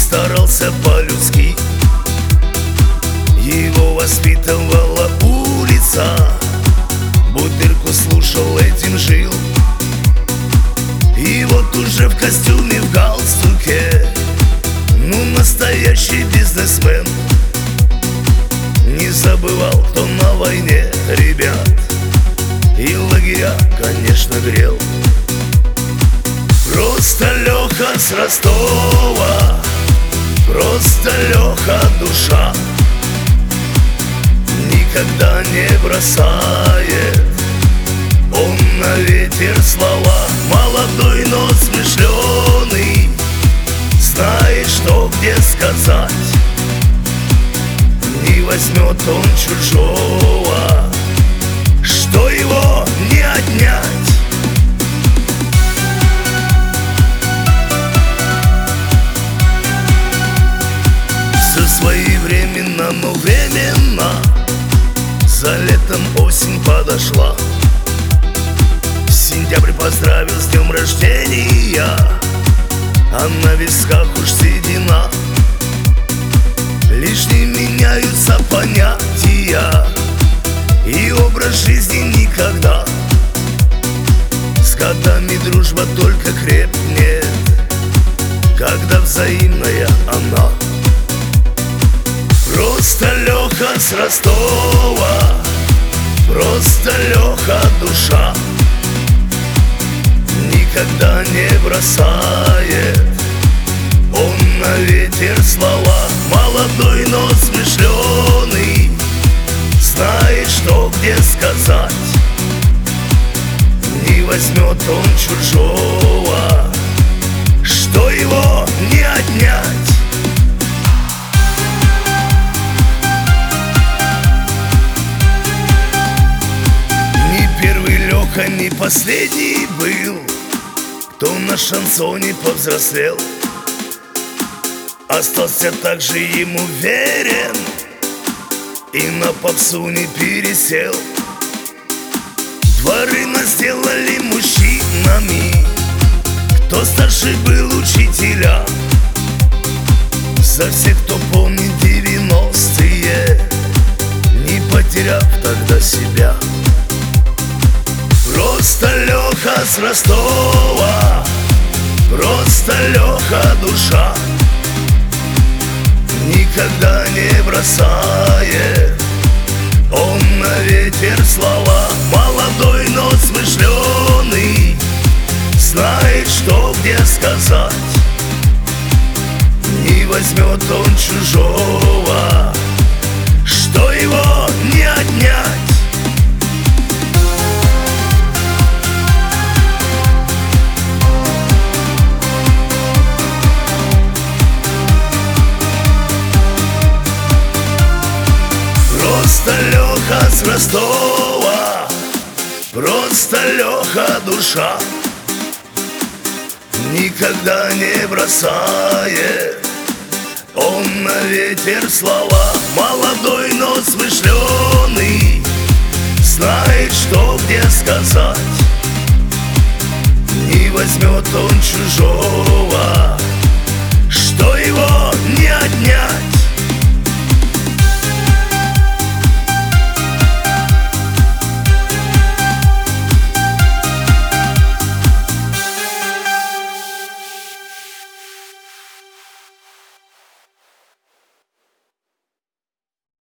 старался по-людски. Его воспитывала улица, бутырку слушал, этим жил. И вот уже в костюме, в галстуке, ну настоящий бизнесмен. Не забывал, кто на войне ребят, и лагеря, конечно, грел. Просто Леха с Ростова, просто Леха душа, никогда не бросает он на ветер слова. Молодой, но смышленый, знает, что где сказать. Не возьмет он чужого, что его не отнять. Все своевременно, но временно. За летом осень подошла. Сентябрь поздравил с днем рождения, а на висках уж седина. Лишь не меняются понятия, и образ жизни никогда. С годами дружба только крепнет, когда взаимная она. Просто Леха с Ростова, просто Леха душа, никогда не бросает он на ветер слова. Молодой, но смышленый, знает, что где сказать. Не возьмет он чужого, что его не отнять. Не первый Леха, не последний был, кто на шансоне повзрослел. Остался также ему верен и на попсу не пересел. Дворы нас сделали мужчинами, кто старше был учителя. За всех, кто помнит 90-е, не потеряв тогда себя. Просто Леха с Ростова, просто Леха душа, никогда не бросает он на ветер слова. Молодой, но смышленый, знает, что где сказать. Не возьмет он чужого, что его не отнять. Просто Леха с Ростова, просто Леха душа, никогда не бросает он на ветер слова. Молодой, но смышленый, знает, что где сказать. Не возьмет он чужого, что его не отнять.